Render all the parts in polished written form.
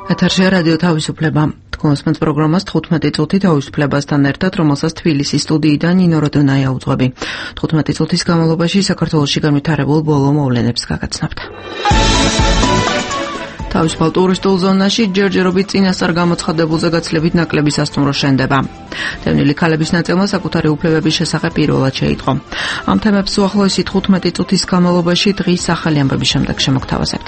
ეთერში რადიო თავისუფლება. თქვენს პროგრამას 15 წუთი თავისუფლებასთან ერთად, რომელსაც თბილისის სტუდიიდან ნინო როდონაია უძღვები. 15 წუთის განმავლობაში საქართველოში განვითარებულ ბოლო მოვლენებს გაგაცნობთ. თავისუფალ ტურისტულ ზონაში ჯერჯერობით წინასწარ გამოცხადებულზე გაცილებით ნაკლები სასტუმრო შენდება. დევნილი ქალების ნაწილმა საკუთარი უფლებების შესახებ პირველად შეიტყო. ამ თემებს უახლოესი 15 წუთის განმავლობაში დღის ახალი ამბების შემდეგ შემოგთავაზებთ.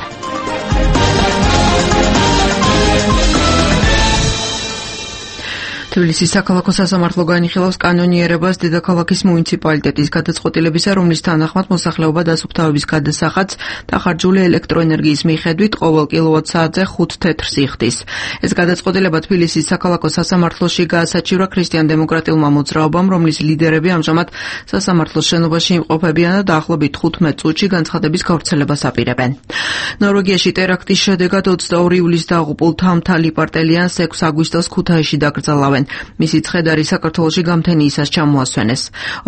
თბილისის საქალაქო სასამართლო განიხილავს კანონიერებას დედაქალაქის მუნიციპალიტეტის გადაწყვეტილებისა, რომლის თანახმად მოსახლეობა დასუფთავების გადასახადს დახარჯული ელექტროენერგიის მიხედვით ყოველ კილოვატ-საათზე 5 თეთრს იხდის. ეს გადაწყვეტილება თბილისის საქალაქო სასამართლოში გაასაჩივრა ქრისტიან-დემოკრატიულმა მოძრაობამ, რომლის ლიდერები ამჟამად სასამართლოს შენობაში იმყოფებიან და დაახლოებით 15 წუთში განცხადების გავრცელებას აპირებენ. ნორვეგიაში ტერაქტის შედეგად 22 ივლისს დაღუპულ თამთა ლიპარტელიანს 6 აგვისტოს ქუთაისში დაკრძალავენ. მისი ცხედარი საქართველოში გამთენიისას ჩამოასვენეს.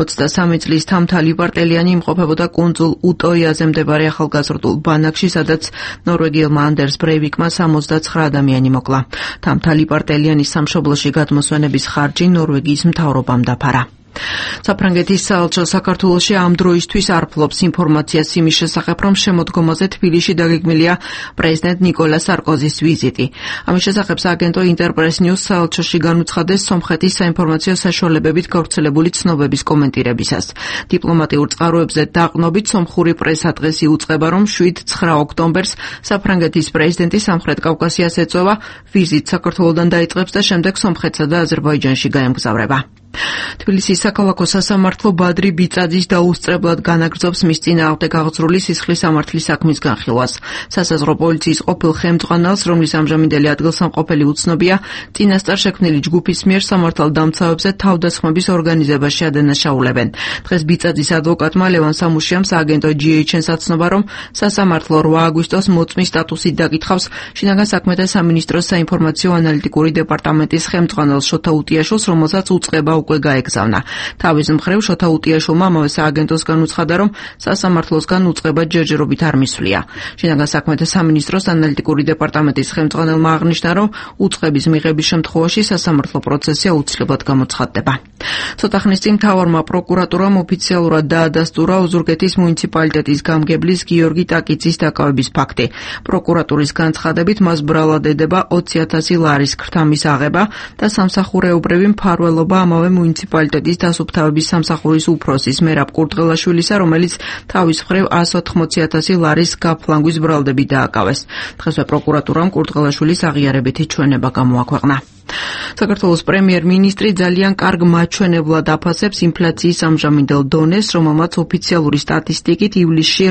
23 წლის თამთა ლიპარტელიანი იმყოფებოდა კუნძულ უტოიაზე მდებარე ახალგაზრდულ ბანაკში, სადაც ნორვეგიელმა ანდერს ბრეივიკმა 69 ადამიანი მოკლა. თამთა ლიპარტელიანის სამშობლოში გადმოსვენების ხარჯი ნორვეგიის მთავრობამ დაფარა. საფრანგეთის საელჩო საქართველოში ამ დროისთვის არ ფლობს ინფორმაციას იმის შესახებ, რომ შემოდგომაზე თბილისში დაგეგმილია პრეზიდენტ ნიკოლა სარკოზის ვიზიტი. ამის შესახებ სააგენტო ინტერპრეს ნიუს საელჩოში განუცხადეს სომხეთის საინფორმაციო საშუალებებით გავრცელებული ცნობების კომენტირებისას. დიპლომატიურ წყაროებზე დაყნობით სომხური პრესა დღეს იუწყება, რომ 7-9 ოქტომბერს საფრანგეთის პრეზიდენტი სამხრეთ კავკასიას ეწევა, ვიზიტ საქართველოდან დაიწყებს და შემდეგ სომხეთსა და აზერბაიჯანში გაემგზავრება. თბილისის საქალაქო სასამართლო ბადრი ბიწაძის დაუსწრებლად განაგრძობს მის წინააღმდეგ აღძრული სისხლის სამართლის საქმის განხილვას. სასაზღვრო პოლიციის ყოფილ ხელმძღვანელს, რომლის ამჟამინდელი ადგილსამყოფელი უცნობია, წინასწარ შექმნილი ჯგუფის მიერ სამართალდამცავებზე თავდასხმების ორგანიზებაში ადანაშაულებენ. დღეს ბიწაძის ადვოკატმა ლევან სამუშიამ სააგენტო GHN-ს აცნობა, რომ სასამართლო 8 აგვისტოს მოწმის სტატუსით დაკითხავს შინაგან საქმეთა სამინისტროს საინფორმაციო ანალიტიკური დეპარტამენტის ხელმძღვანელს შოთა უტიაშვილს, რომელსაც უწყება უკვე გაეგზავნა. თავის მხრივ შოთა უტიაშვილმა ამავე სააგენტოს განუცხადა, რომ სასამართლოსგან უწყება ჯერჯერობით არ მისვლია. შინაგან საქმეთა სამინისტროს ანალიტიკური დეპარტამენტის ხელმძღვანელმა აღნიშნა, რომ უწყების მიღების შემთხვევაში სასამართლო პროცესი აუცილებლად გამოცხადდება. ცოტა ხნის წინ მთავარმა პროკურატურამ ოფიციალურად დაადასტურა ოზურგეთის მუნიციპალიტეტის გამგებლის გიორგი ტაკიძის დაკავების ფაქტი. პროკურატურის განცხადებით მას ბრალად ედება 20,000 ლარის ქრთამის აღება და სამსახურეობრივი მფარველობა ამავე მუნიციპალიტეტის დასუფთავების სამსახურის უფროსის მერაბ კურდღელაშვილისა, რომელიც თავის მხრივ 180,000 ლარის გაფლანგვის ბრალდებით დააკავეს. დღესვე პროკურატურამ კურდღელაშვილის აღიარებითი ჩვენება გამოაქვეყნა. საქართველოს პრემიერ-მინისტრი ძალიან კარგ მაჩვენებლად აფასებს ინფლაციის ამჟამინდელ დონეს, რომელმაც ოფიციალური სტატისტიკით ივლისში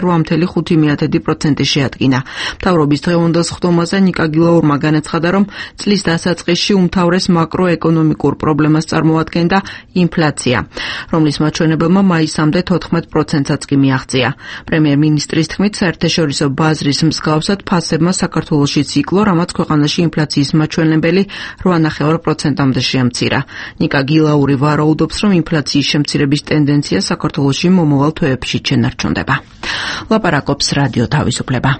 8.5% შეადგინა. მთავრობის დღევანდელ სხდომაზე ნიკა გილაურმა განაცხადა, რომ წლის დასაწყისში უმთავრეს მაკროეკონომიკურ პრობლემას წარმოადგენდა ინფლაცია, რომლის მაჩვენებელმა მაისამდე 14%-საც კი მიაღწია. პრემიერ-მინისტრის თქმით, საერთაშორისო ბაზრის მსგავსად ფასებმა საქართველოშიც იკლო, რამაც ქვეყანაში ინფლაციის მაჩვენებელი 8.5%-მდე შეამცირა. ნიკა გილაური ვარაუდობს, რომ ინფლაციის შემცირების ტენდენცია საქართველოში მომავალ თვეებში შენარჩუნდება. ლაპარაკობს რადიო თავისუფლება.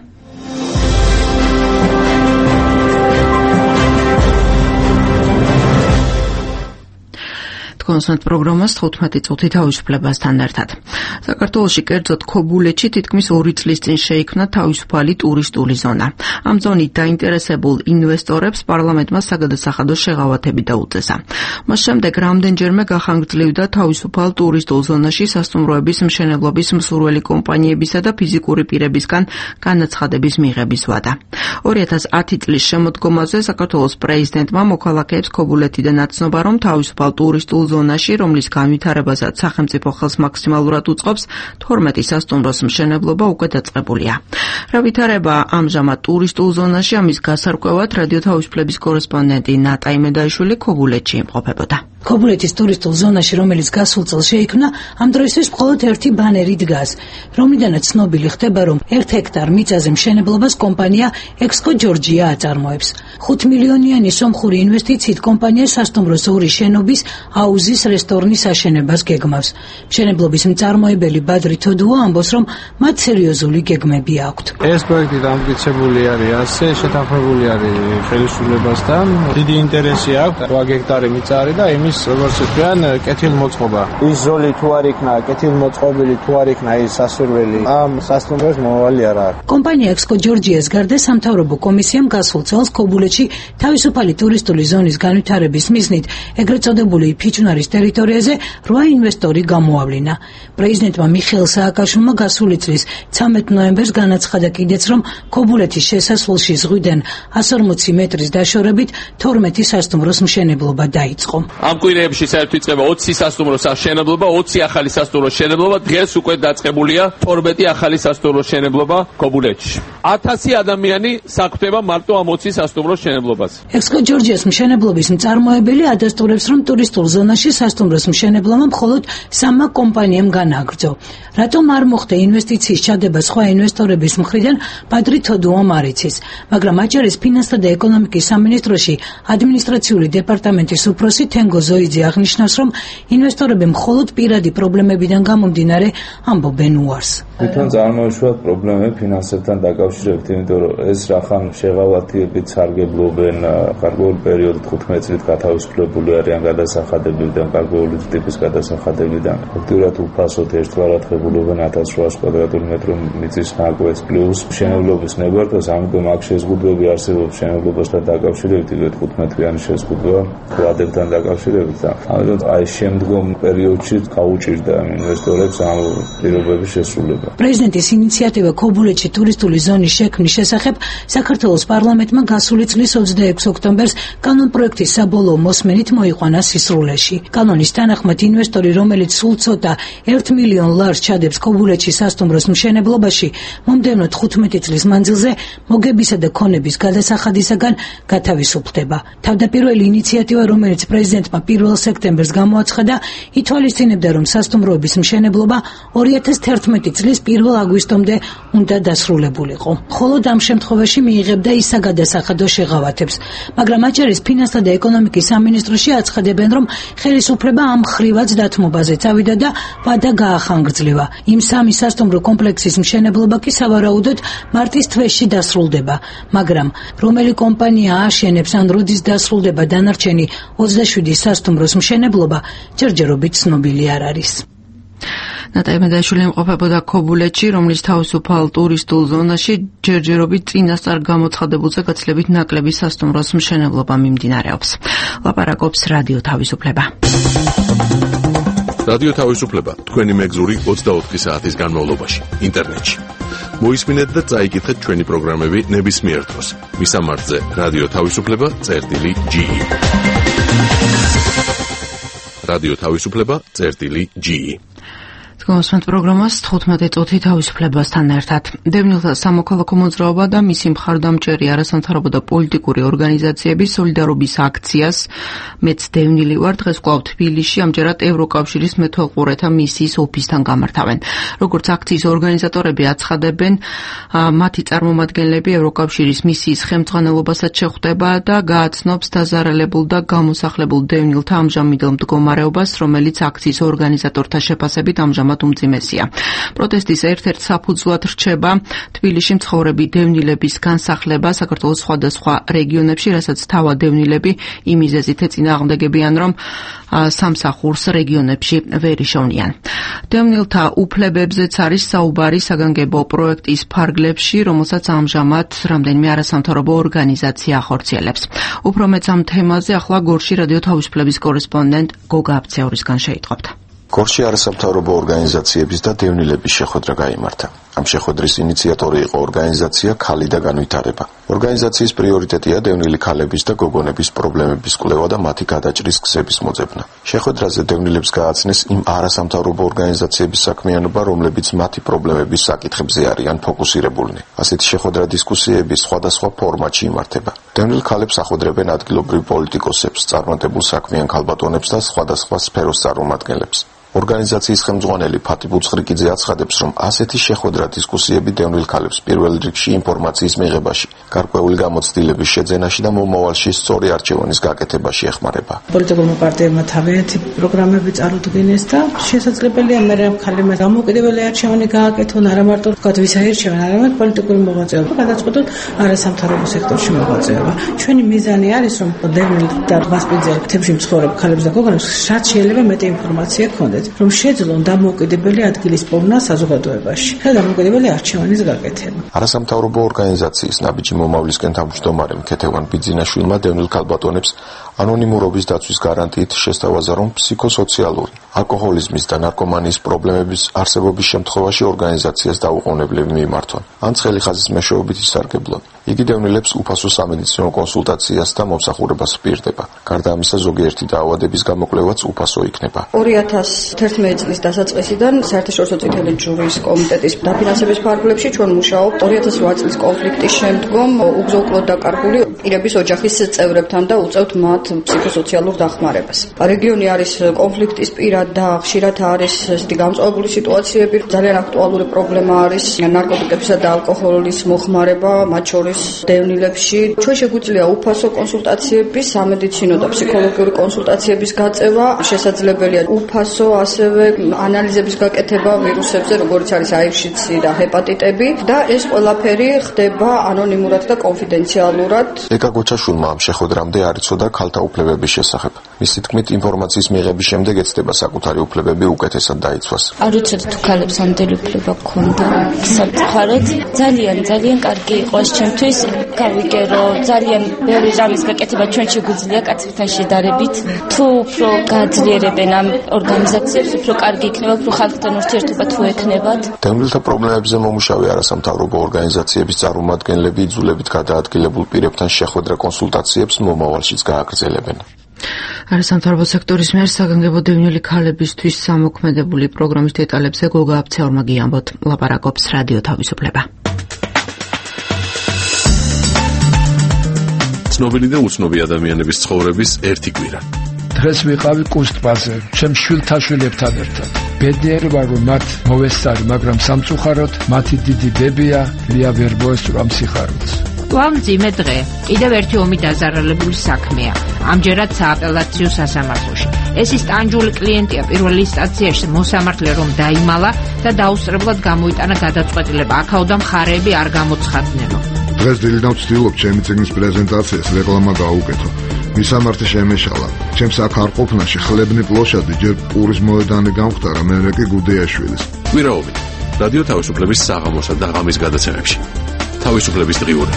თქვენს პროგრამას 15 წუთი თავისუფლებასთან ერთად. საქართველოში კერძოდ ქობულეთში თითქმის 2 წლის წინ შეიქმნა თავისუფალი ტურისტული ზონა. ამ ზონით დაინტერესებულ ინვესტორებს პარლამენტმა საგადასახადო შეღავათები დაუწესა. მას შემდეგ რამდენჯერმე გახანგრძლივდა თავისუფალ ტურისტულ ზონაში სასტუმროების მშენებლობის მსურველი კომპანიებისა და ფიზიკური პირებისგან განაცხადების მიღების ვადა. 2010 წლის შემოდგომაზე საქართველოს პრეზიდენტმა მოქალაქეებს ქობულეთიდან აცნობა, რომ თავისუფალ ტურისტულ ზონაში, რომლის განვითარებასაც სახელმწიფო ხელს მაქსიმალურად უწყობს, 12 სასტუმროს მშენებლობა უკვე დაწყებულია. რა ვითარება ამჟამად ტურისტულ ზონაში, ამის გასარკვევად რადიო თავისუფლების კორესპონდენტი ნატა იმედაიშვილი ქობულეთში იმყოფებოდა. ქობულეთის ტურისტულ ზონაში, რომელიც გასულ წელს შეიქმნა, ამ დროისთვის მხოლოდ ერთი ბანერი დგას, რომლიდანაც ცნობილი ხდება, რომ 1 ჰექტარ მიწაზე მშენებლობას კომპანია ექსკო ჯორჯია აწარმოებს. 5 მილიონიანი სომხური ინვესტიციით კომპანია სასტუმროს 2 შენობის აუზის რესტორნის აშენებას გეგმავს. მშენებლობის მწარმოებელი ბადრი თოდუა ამბობს, რომ მათ სერიოზული გეგმები აქვთ. ეს პროექტი დამტკიცებული არის ასე, შეთანხმებული არის ხელისუფლებასთან. დიდი ინტერესი აქვს 8 ჰექტარი მიწარი და იმის როგორც ვთქვიან, კეთილმოწყობა. ის ზოლი თუ არ იქნა კეთილმოწყობილი, თუ არ იქნა ის სასურველი, ამ სასტუმროს მომავალი არ არის. კომპანია ექსკო ჯორჯიას გარდა სამთავრობო კომისიამ გასულ წელს ქობულეთში თავისუფალი ტურისტული ზონის განვითარების მიზნით ეგრეთ წოდებული ფიჩუნარის ტერიტორიაზე 8 ინვესტორი გამოავლინა. პრეზიდენტმა მიხეილ სააკაშვილმა გასული წლის 13 ნოემბერს განაცხადა კიდეც, რომ ქობულეთის შესასვლელში ზღვიდან 140 მეტრის დაშორებით 12 სასტუმროს მშენებლობა დაიწყო. ამ კვირეებში საერთოდ იწყება 20 სასტუმროს მშენებლობა, 20 ახალი სასტუმროს მშენებლობა, დღეს უკვე დაწყებულია 12 ახალი სასტუმროს მშენებლობა ქობულეთში. 1000 ადამიანი საქმდება მარტო ამ 20 სასტუმროს მშენებლობას. ექსკო ჯორჯიას მშენებლობის მწარმოებელი ადასტურებს, რომ ტურისტულ ზონაში სასტუმროს მშენებლობა მხოლოდ 3 კომპანიამ განაგრძო. რატომ არ მოხდა ინვესტიციის ჩადება სხვა ინვესტორების მხრიდან, პატრი თოდუამ არ იცის, მაგრამ აჭარის ფინანსთა და ეკონომიკის სამინისტროში ადმინისტრაციული დეპარტამენტის უფროსი თენგო ზოიძე აღნიშნავს, რომ ინვესტორები მხოლოდ პირადი პრობლემებიდან გამომდინარე ამბობენ უარს. თვითონ წარმოიშვა პრობლემები ფინანსებთან დაკავშირებით, იმიტომ რომ ეს რახან შეღავათიებით სარგებლობენ გარკვეულ პერიოდში 15 წლით გათავისუფლებული არიან გადასახადებიდან, გარკვეული ტიპის გადასახადებიდან. ფაქტურად უფასოდ ერთგვარად ღებულობენ 1800 კვადრატული მეტრი მიწის ნაკვეთს პლუს მშენებლობის ნებართვას, ამიტომ აქ შეზღუდვები არსებობს მშენებლობასთან დაკავშირებით, იგივე 15-თვიანი შეზღუდვა ვადებთან დაკავშირებით და ამიტომ აი შემდგომ პერიოდში გაუჭირდა ინვესტორებს ამ პირობების შესრულება. პრეზიდენტის ინიციატივა ქობულეთში ტურისტული ზონის შექმნის შესახებ საქართველოს პარლამენტმა გასული წლის 26 ოქტომბერს კანონპროექტის საბოლოო მოსმენით მოიყვანა სისრულეში. კანონის თანახმად ინვესტორი, რომელიც სულ ცოტა 1 მილიონ ლარს ჩადებს ქობულეთში სასტუმროს მშენებლობაში, მომდევნო 15 წლის მანძილზე მოგებისა და ქონების გადასახადისაგან გათავისუფლდება. თავდაპირველი ინიციატივა, რომელიც პრეზიდენტმა 1 სექტემბერს გამოაცხადა, ითვალისწინებდა, რომ სასტუმროების მშენებლობა 2011 წლის 1 აგვისტომდე უნდა დასრულებულიყო. მხოლოდ ამ შემთხვევაში მიიღებდა ის საგადასახადო შეღავათებს, მაგრამ აჭარის ფინანსთა და ეკონომიკის სამინისტროში აცხადებენ, რომ ხელისუფლება ამ ხრივაც დათმობაზე წავიდა და ვადა გაახანგრძლევა. იმ 3 სასტუმრო კომპლექსის მშენებლობა კი სავარაუდოდ მარტის თვეში დასრულდება, მაგრამ რომელი კომპანია აშენებს ან როდის დასრულდება დანარჩენი 27 სასტუმროს მშენებლობა, ჯერჯერობით ცნობილი არ არის. ნატალია მედაშვილი იმყოფებოდა ქობულეთში, რომლის თავისუფალ ტურისტულ ზონაში ჯერჯერობით წინასწარ გამოცხადებულზე გაცილებით ნაკლები სასტუმროს მშენებლობა მიმდინარეობს. ლაპარაკობს რადიო თავისუფლება. რადიო თავისუფლება თქვენი მეგზური 24 საათის განმავლობაში ინტერნეტში. მოისმინეთ და წაიკითხეთ ჩვენი პროგრამები ნებისმიერ დროს. მისამართზე რადიო თავისუფლება.ge. რადიო თავისუფლება.ge. გასვენთ პროგრამას 15 წუთი თავისუფლებასთან ერთად. დევნილთა სამოქალაქო მოძრაობა და მისი მხარდამჭერი არასამთავრობო და პოლიტიკური ორგანიზაციების სოლიდარობის აქციას მეც დევნილი ვარ დღეს კვლავ თბილისში, ამჯერად ევროკავშირის მეთვალყურეთა მისიის ოფისთან გამართავენ. როგორც აქციის ორგანიზატორები აცხადებენ, მათი წარმომადგენლები ევროკავშირის მისიის ხელმძღვანელობასაც შეხვდება და გააცნობს დაზარალებულ და გამოსახლებულ დევნილთა ამჟამინდელ მდგომარეობას, რომელიც აქციის ორგანიზატორთა შეფასებით ამჟამად უმძიმესია. პროტესტის ერთ-ერთ საფუძვლად რჩება თბილისში მცხოვრები დევნილების განსახლება საქართველოს სხვადასხვა რეგიონებში, რასაც თავად დევნილები იმ მიზეზით ეწინააღმდეგებიან, რომ სამსახურს რეგიონებში ვერ იშოვნიან. დევნილთა უფლებებზეც არის საუბარი საგანგებო პროექტის ფარგლებში, რომელსაც ამჟამად რამდენიმე არასამთავრობო ორგანიზაცია ახორციელებს. უფრო მეც ამ თემაზე ახლა გორში რადიო თავისუფლების კორესპონდენტ გოგა აბცეურისგან შეიტყობთ. გორში არასამთავრობო ორგანიზაციების და დევნილების შეხვედრა გაიმართა. ამ შეხვედრის ინიციატორი იყო ორგანიზაცია ქალი და განვითარება. ორგანიზაციის პრიორიტეტია დევნილი ქალების და გოგონების პრობლემების კვლევა და მათი გადაჭრის გზების მოძებნა. შეხვედრაზე დევნილებს გააცნეს იმ არასამთავრობო ორგანიზაციების საქმიანობა, რომლებიც მათი პრობლემების საკითხებზე არიან ფოკუსირებულნი. ასეთი შეხვედრა დისკუსიები სხვადასხვა ფორმატში იმართება. დევნილ ქალებს ახვედრებენ ადგილობრივ პოლიტიკოსებს, წარმატებულ საქმიან ქალბატონებს და სხვადასხვა სფეროს წარმომადგენლებს. ორგანიზაციის ხელმძღვანელი ფათი ბუცხრიკიძე აცხადებს, რომ ასეთი შეხვედრა დისკუსიები დევნილ ქალებს პირველ რიგში ინფორმაციის მიღებაში, გარკვეული გამოცდილების შეძენაში და მომავალში სწორი არჩევანის გაკეთებაში ეხმარება. პოლიტიკურმა პარტიებმა თავიანთი პროგრამები წარუდგინეს და შესაძლებელია მე ქალებმა დამოუკიდებელი არჩევანი გააკეთონ, არა მარტო თქვათ ვის აირჩევენ, არამედ პოლიტიკური მოღვაწეობა, გადაწყვეტონ არასამთავრობო სექტორში მოღვაწეობა. ჩვენი მიზანი არის, რომ დევნილ და მასპინძელ თემში მცხოვრებ ქალებს და გოგონებს რაც შეიძლება მეტი ინფორმაცია ჰქონდეთ, რომ შეძლონ დამოუკიდებელი ადგილის პოვნა საზოგადოებაში და დამოუკიდებელი არჩევანის გაკეთება. არასამთავრობო ორგანიზაციის ნაბიჯი მომავლისკენ თავმჯდომარე ქეთევან ბიძინაშვილმა დევნილ ქალბატონებს ანონიმურობის დაცვის გარანტიით შესთავაზა, რომ ფსიქოსოციალური, ალკოჰოლიზმის და ნარკომანიის პრობლემების არსებობის შემთხვევაში ორგანიზაციას დაუყოვნებლები მიემართვან, ან ცხელი ხაზის მეშვეობით ისარგებლონ. იგი დევნილებს უფასო სამედიცინო კონსულტაციას და მომსახურებას ჰპირდება. გარდა ამისა, ზოგიერთი დაავადების გამოკვლევაც უფასო იქნება. 2011 წლის დასაწყისიდან საერთაშორისო წითელი ჯვრის კომიტეტის დაფინანსების ფარგლებში ჩვენ მუშაობთ 2008 წლის კონფლიქტის შემდგომ უგზო-უკვლოდ დაკარგული პირების ოჯახის წევრებთან და უწევთ მათ ფსიქოსოციალურ დახმარებას. რეგიონი არის კონფლიქტის პირად და ხშირად არის ესეთი გამწვავებული სიტუაციები. ძალიან აქტუალური პრობლემა არის ნარკოტიკებისა და ალკოჰოლის მოხმარება, მათ შორის დევნილებში. ჩვენ შეგვიძლია უფასო კონსულტაციების, სამედიცინო და ფსიქოლოგიური კონსულტაციების გაწევა, შესაძლებელია უფასო ასევე ანალიზების გაკეთება ვირუსებზე, როგორც არის HIV-ში და ჰეპატიტები და ეს ყველაფერი ხდება ანონიმურად და კონფიდენციალურად. ეკა გოჩაშვილმა ამ შეხვედრამდე არ იცოდა ქალთა უფლებების შესახებ. მისი თქმით, ინფორმაციის მიღების შემდეგ ეცდება საკუთარი უფლებები უკეთესად დაიცვას. არ ვიცოდი თუ ქალებს ამდელი უფლება გქონდა. სამწუხაროდ ძალიან კარგი იყო ეს ჩვენთვის. გავიგერო, ძალიან ბევრი რამის გაკეთება ჩვენ შეგვიძლია კაცებთან შედარებით. თუ უფრო გაძლიერებენ ამ ორგანიზაციებს, უფრო კარგი იქნება, უფრო ხალხთან ურთიერთობა თუ ექნებათ. დევნილთა პრობლემებზე მომუშავე არასამთავრობო ორგანიზაციების წარმომადგენლები იძულებით გადაადგილებულ პირებთან შეხვედრა კონსულტაციებს მომავალშიც გააგრძელებენ. არასამთავრობო სექტორის მიერ საგანგებო დევნილი ქალებისთვის სამოქმედებული პროგრამის დეტალებზე გოგა აფცეორმა გიამბოთ. ლაპარაკობს რადიო თავისუფლება. ცნობილი და უცნობი ადამიანების ცხოვრების ერთი კვირა. დღეს ვიყავი კუსტბაზე, ჩემ შვილთაშვილებთან ერთად. ბედნიერი ვარ, რომ მათ მოვესწარი, მაგრამ სამწუხაროდ მათი დიდი დებია ლია ვერ მოესწრო სიხარულს. მძიმე დღე. კიდევ ერთი ომი დაზარალებული საქმეა. ამჯერად სააპელაციო სასამართლოში. ეს ის ტანჯული კლიენტია პირველ ინსტანციაში მოსამართლე რომ დაიმალა და დაუსწრებლად გამოიტანა გადაწყვეტილება. აქაოდან მხარეები არ გამოცხადნებო. დღეს დილიდან ვცდილობ ჩემი წიგნის პრეზენტაციას რეკლამა გაუკეთო. მისამართი შემეშალა. ჩემს აქ არ ყოფნაში ხლებნი პლოშადი ჯერ პურის მოედანი გამختარა, მერე კი გუდეაშვილის. კვირაობით რადიო თავისუფლების საღამოსა და ღამის გადაცემებში. თავისუფლების დღიურები.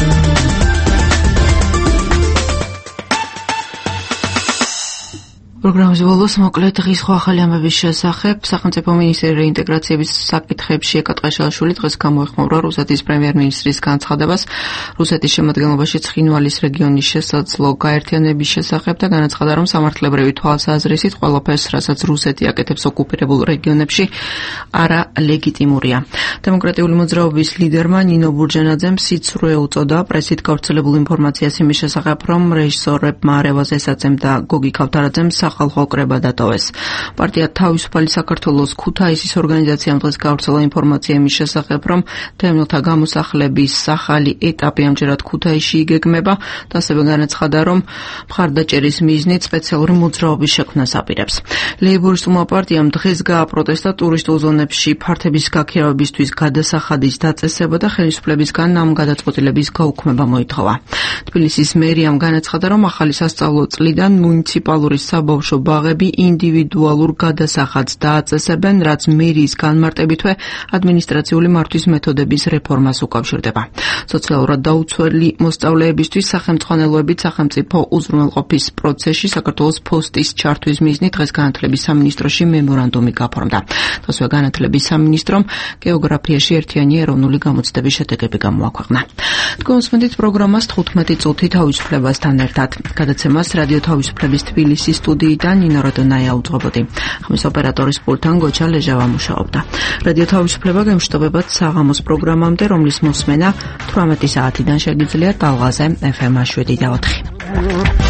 პროგრამის ბოლოს მოკლედ დღის სხვა ახალი ამბების შესახებ სახელმწიფო მინისტრის რეინტეგრაციების საკითხებში ეკა ტყეშელაშვილი დღეს გამოეხმაურა რუსეთის პრემიერ-მინისტრის განცხადებას რუსეთის შემადგენლობაში ცხინვალის რეგიონის შესაძლო გაერთიანების შესახებ და განაცხადა, რომ სამართლებრივი თვალსაზრისით ყველაფერს, რასაც რუსეთი აკეთებს ოკუპირებულ რეგიონებში, არა ლეგიტიმურია. დემოკრატიული მოძრაობის ლიდერმა ნინო ბურჯენაძემ სიცრუე უწოდა პრესით გავრცელებულ ინფორმაციას იმის შესახებ, რომ რეჟისორებმა არევაზ ესაძემ და გოგი ქავთარაძემ სახალხო კრება დატოვეს. პარტია თავისუფალი საქართველოს ქუთაისის ორგანიზაციამ დღეს გავრცელა ინფორმაცია იმის შესახებ, რომ დევნილთა გამოსახლების ახალი ეტაპი ამჯერად ქუთაისში იგეგმება და ასევე განაცხადა, რომ მხარდაჭერის მიზნით სპეციალური მოძრაობის შექმნას აპირებს. ლეიბორისტულმა პარტიამ დღეს გააპროტესტა ტურისტულ ზონებში ფართების გაქირავებისთვის გადასახადის დაწესება და ხელისუფლებისგან ამ გადაწყვეტილების გაუქმება მოითხოვა. თბილისის მერიამ განაცხადა, რომ ახალი სასწავლო წლიდან მუნიციპალური საბავშვო ბაღები ინდივიდუალურ გადასახადს დააწესებენ, რაც მერიის განმარტებითვე ადმინისტრაციული მართვის მეთოდების რეფორმას უკავშირდება. სოციალურად დაუცველი მოსწავლეებისთვის სახელმძღვანელოებით სახელმწიფო უზრუნველყოფის პროცესში საქართველოს ფოსტის ჩართვის მიზნით დღეს განათლების სამინისტროში მემორანდუმი გაფორმდა. ასევე განათლების სამინისტრომ გეოგრაფიაში ერთიანი ეროვნული გამოცდების შედეგები გამოაქვეყნა. თქვენ უსმენთ პროგრამას 15 წუთი თავისუფლებასთან ერთად. გადაცემას რადიო თავისუფლების თბილისის სტუდიიდან ნინო როდონაია უძღვებოდი. ხმის ოპერატორის პულტთან გოჩა ლეჟავა მუშაობდა. რადიო თავისუფლება გემშვიდობებათ საღამოს პროგრამამდე, რომლის მოსმენა 18 საათიდან შეგიძლიათ ალღაზე FM 7 და 4.